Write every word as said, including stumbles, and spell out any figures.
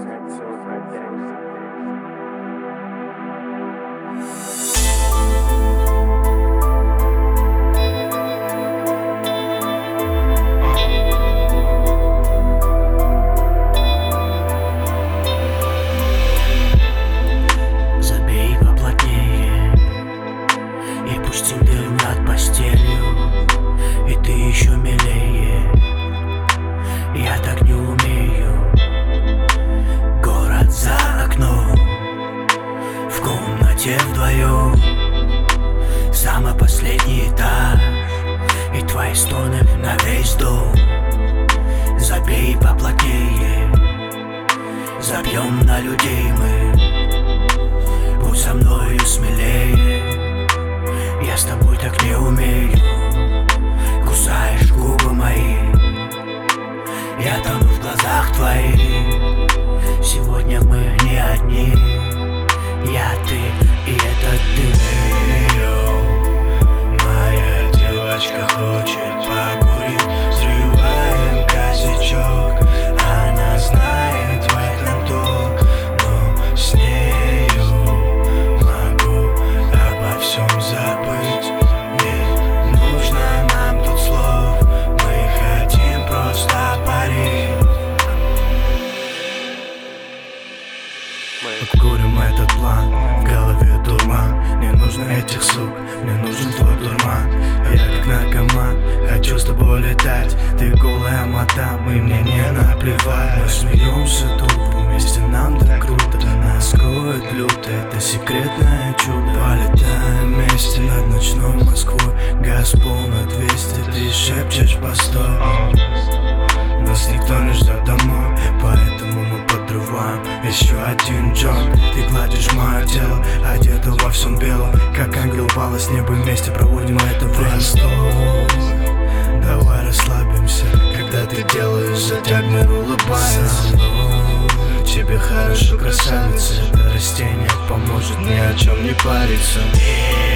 Забей поплотнее, и пусть дым над постелью, и ты еще милее. Я так не умею. Город за окном, в комнате вдвоем, самый последний этаж, и твои стоны на весь дом. Забей поплотнее, забьем на людей мы. Будь со мною смелее, я с тобой так не умею. Кусаешь губы мои, я тону в глазах твоих. Сегодня мы не одни, я, ты и этот ты. Моя девочка хочет покурить, срываем косячок. Она знает в этом толк, но с нею могу обо всем забыть. Не нужно нам тут слов, мы хотим просто парить. Обкурим этот план, в голове дурман. Не нужно этих сук, мне нужен твой дурман. Я как наркоман, хочу с тобой летать. Ты голая мадам, и мне не наплевать. Мы смеемся тут, вместе нам так круто. Нас кроет люто, это секретное чудо. Полетаем вместе над ночной Москвой. Газ пол на двести, ты шепчешь постой. Нас никто не ждет домой, поэтому мы подрываем еще один джойнт. Ты гладишь мое тело, одета во всем белом, как ангел упала с неба, вместе проводим это время. Постой, давай расслабимся, когда ты делаешь затяг, мир улыбается. Тебе хорошо, красавица, это растение поможет ни о чем не париться.